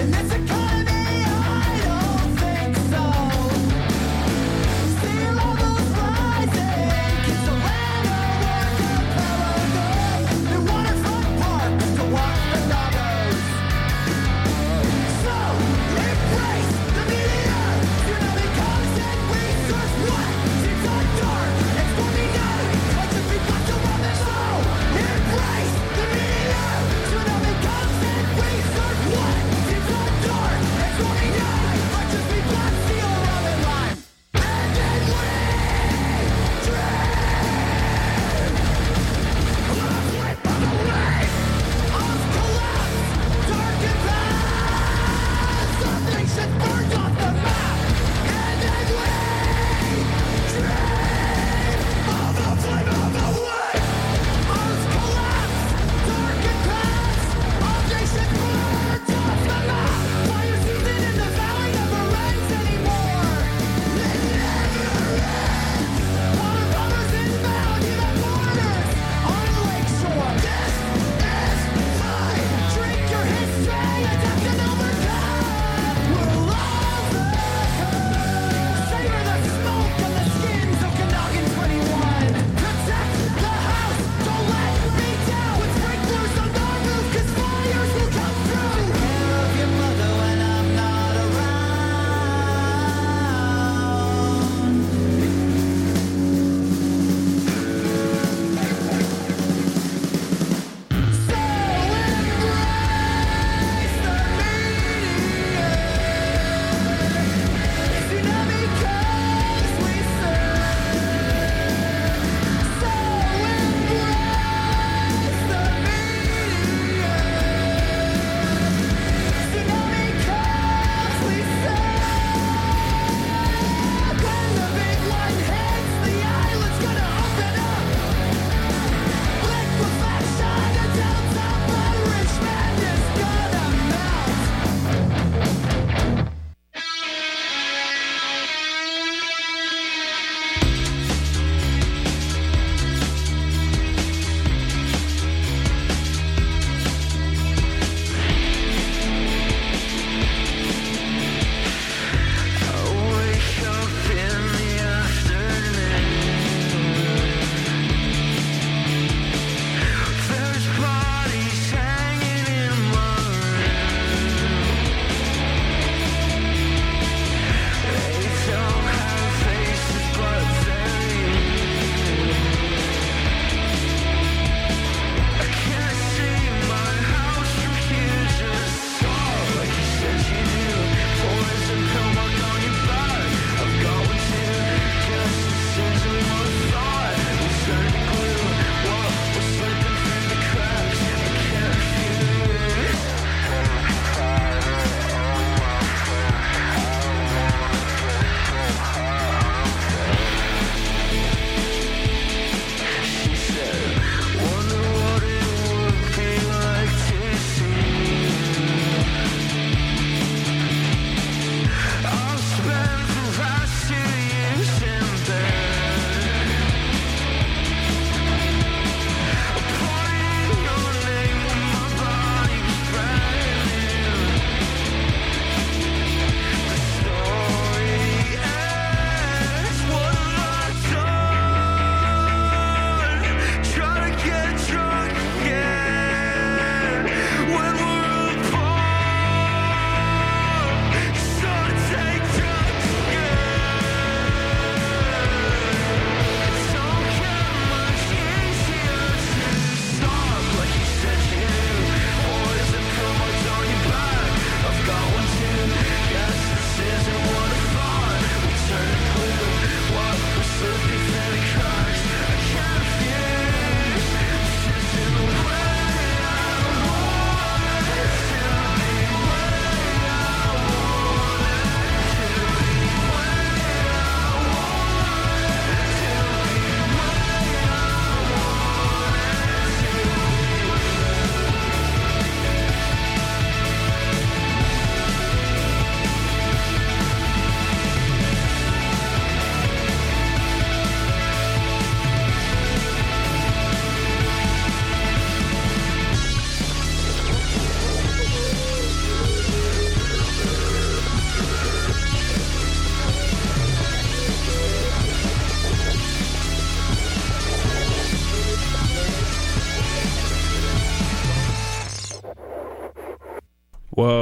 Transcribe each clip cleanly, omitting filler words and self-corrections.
Dark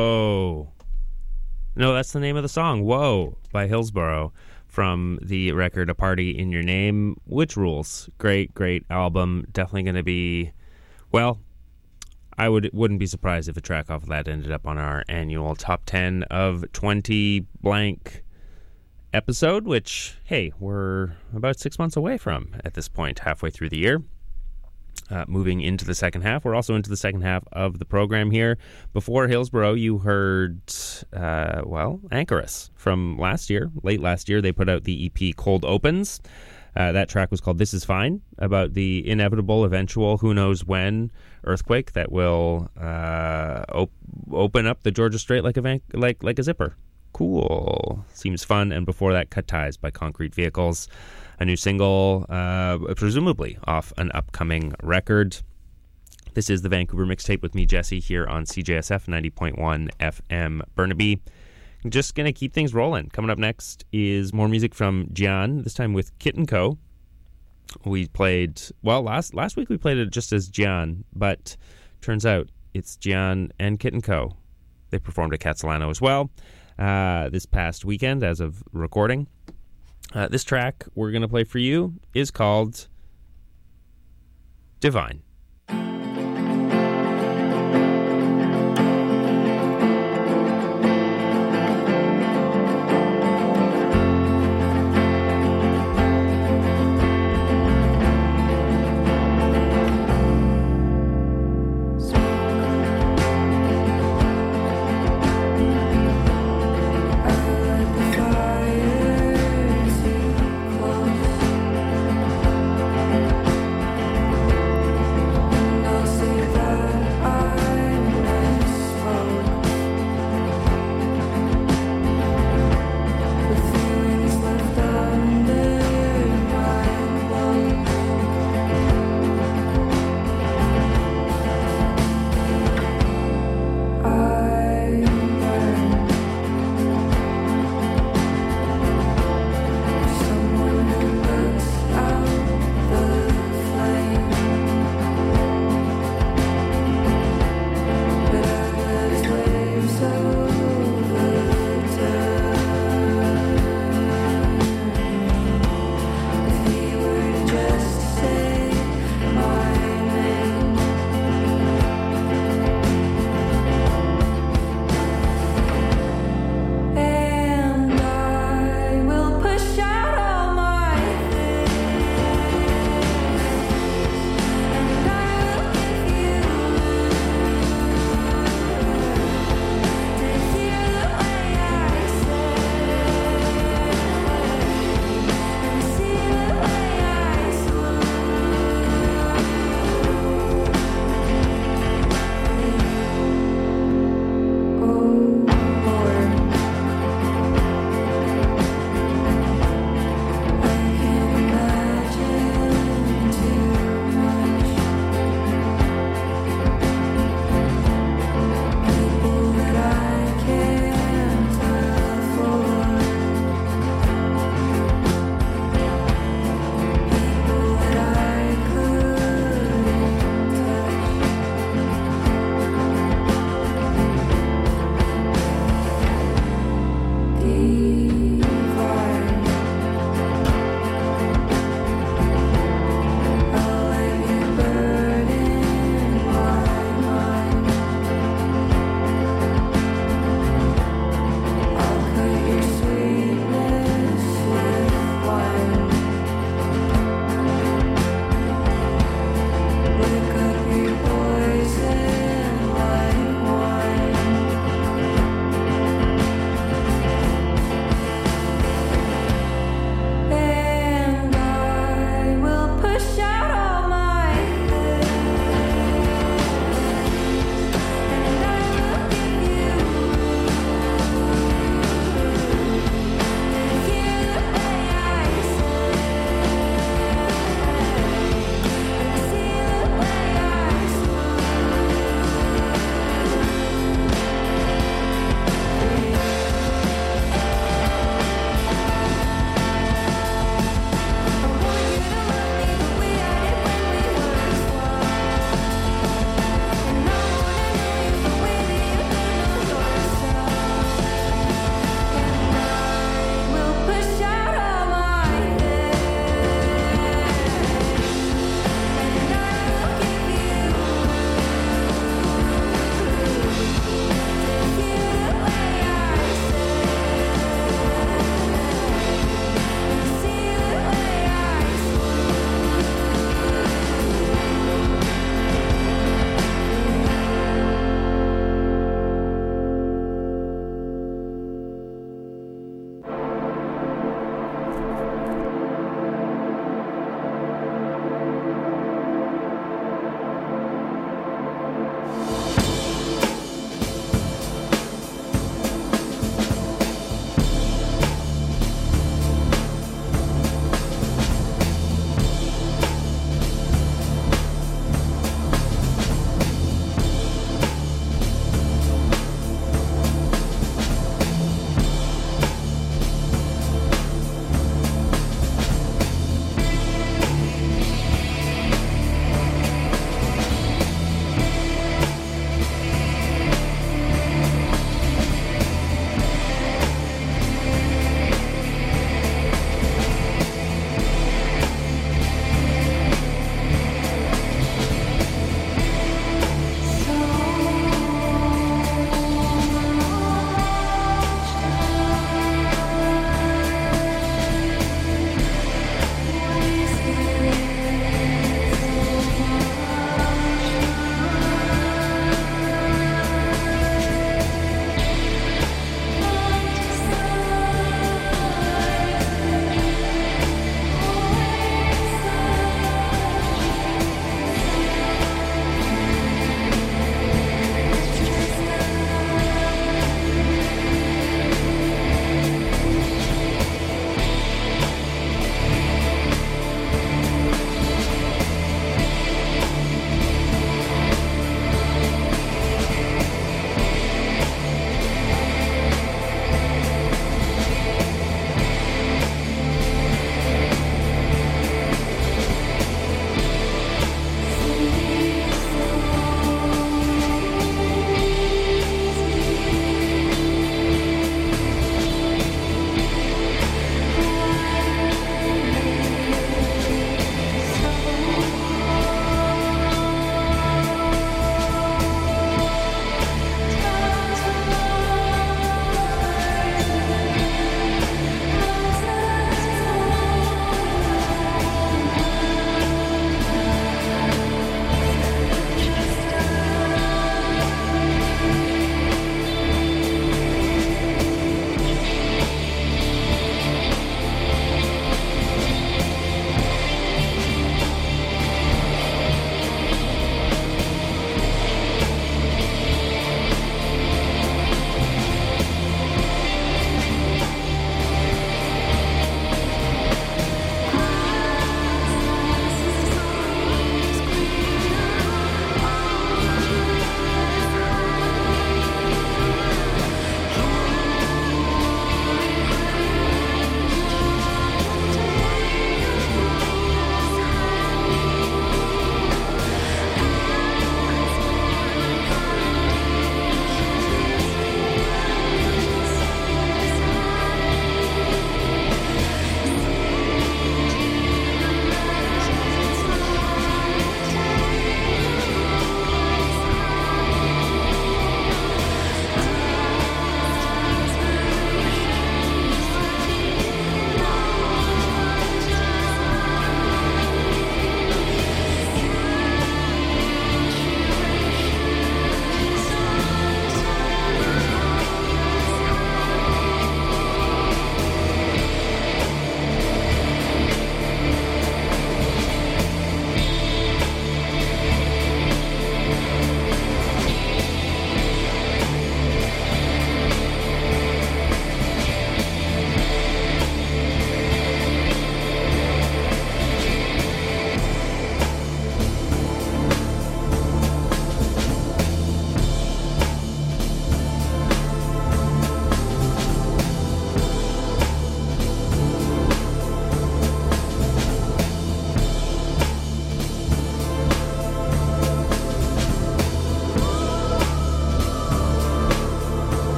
Whoa. No, that's the name of the song, Whoa, by Hillsborough, from the record A Party in Your Name, which rules. Great, great album. Definitely going to be, well, I wouldn't be surprised if a track off of that ended up on our annual top 10 of 20 blank episode, which, hey, we're about 6 months away from at this point, halfway through the year. Moving into the second half. We're also into the second half of the program here. Before Hillsborough, you heard, Anchorus from last year. Late last year, they put out the EP Cold Opens. That track was called This Is Fine, about the inevitable, eventual, who knows when earthquake that will open up the Georgia Strait like a zipper. Cool. Seems fun. And before that, Cut Ties by Concrete Vehicles. A new single, presumably off an upcoming record. This is the Vancouver Mixtape with me, Jesse, here on CJSF 90.1 FM Burnaby. Just going to keep things rolling. Coming up next is more music from Gian, this time with Kit & Co. We played, well, last week we played it just as Gian, but turns out it's Gian and Kit & Co. They performed at Catalano as well this past weekend as of recording. This track we're going to play for you is called Divine.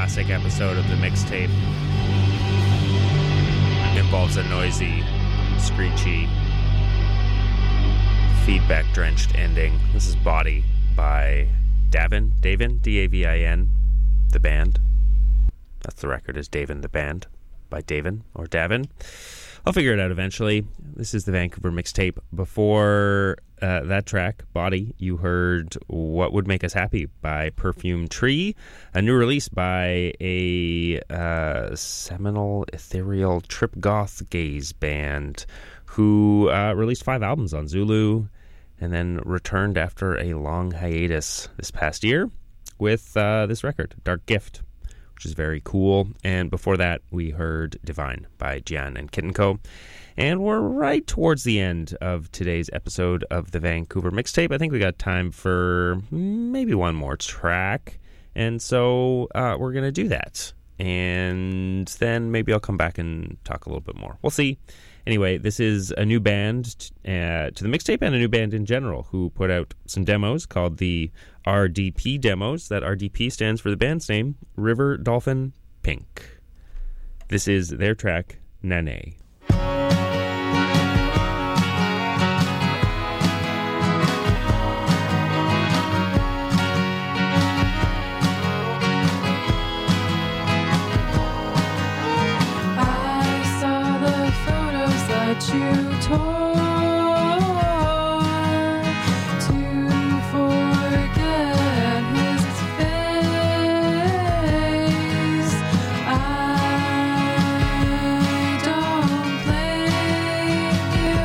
classic episode of the mixtape involves a noisy, screechy, feedback-drenched ending. This is Body by Davin, D-A-V-I-N, the band. That's the record, is Davin the Band by Davin or Davin. I'll figure it out eventually. This is the Vancouver mixtape. Before that track, Body, you heard What Would Make Us Happy by Perfume Tree, a new release by a seminal, ethereal, trip goth gaze band who released 5 albums on Zulu and then returned after a long hiatus this past year with this record, Dark Gift, which is very cool. And before that, we heard Divine by Gian and Kit & Co. And we're right towards the end of today's episode of the Vancouver Mixtape. I think we got time for maybe one more track. And so we're going to do that. And then maybe I'll come back and talk a little bit more. We'll see. Anyway, this is a new band to the mixtape and a new band in general who put out some demos called the RDP demos. That RDP stands for the band's name, River Dolphin Pink. This is their track, Nane. You tore to forget his face. I don't blame you.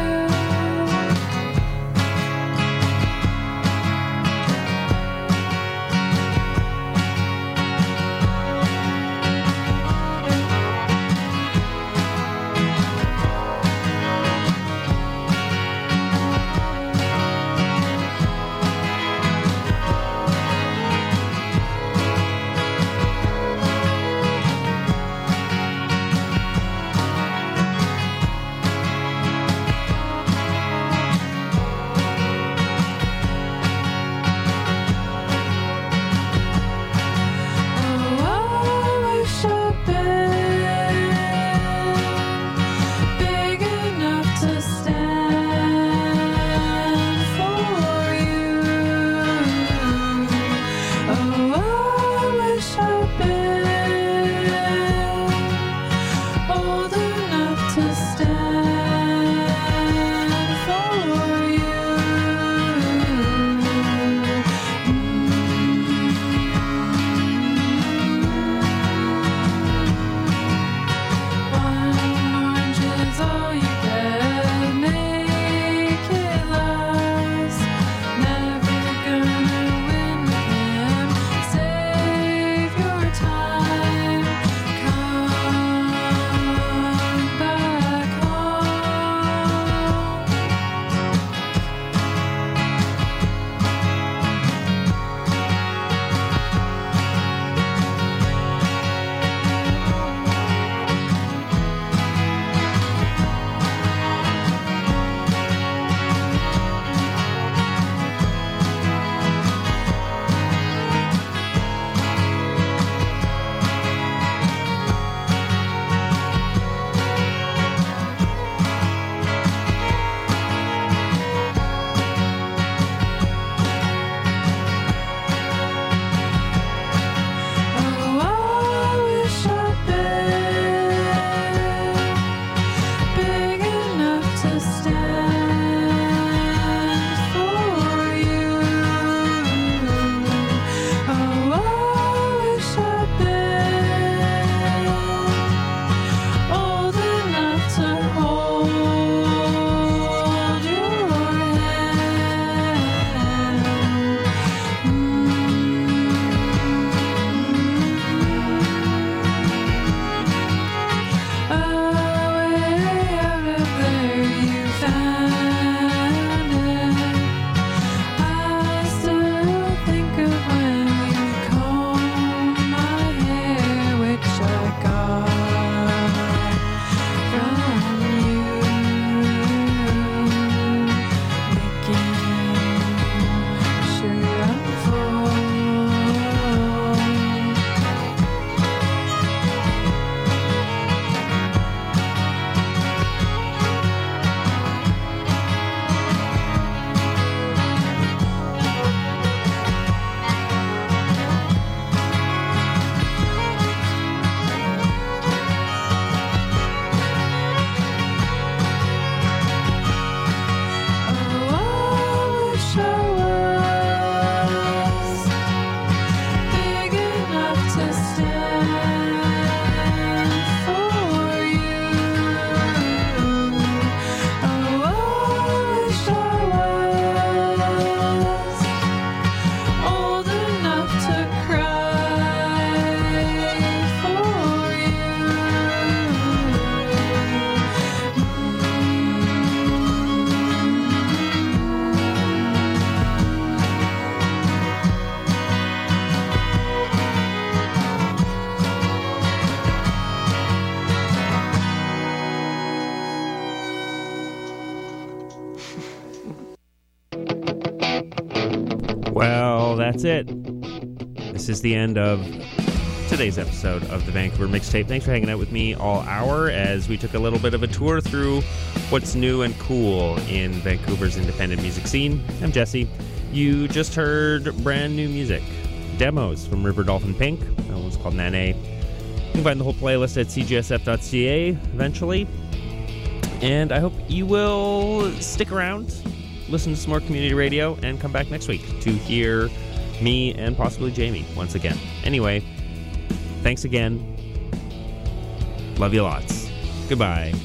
Well, that's it. This is the end of today's episode of the Vancouver Mixtape. Thanks for hanging out with me all hour as we took a little bit of a tour through what's new and cool in Vancouver's independent music scene. I'm Jesse. You just heard brand new music. Demos from River Dolphin Pink. That one's called Nane. You can find the whole playlist at cgsf.ca eventually. And I hope you will stick around, listen to some more community radio, and come back next week to hear me and possibly Jamie once again. Anyway, thanks again. Love you lots. Goodbye.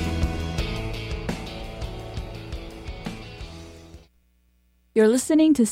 You're listening to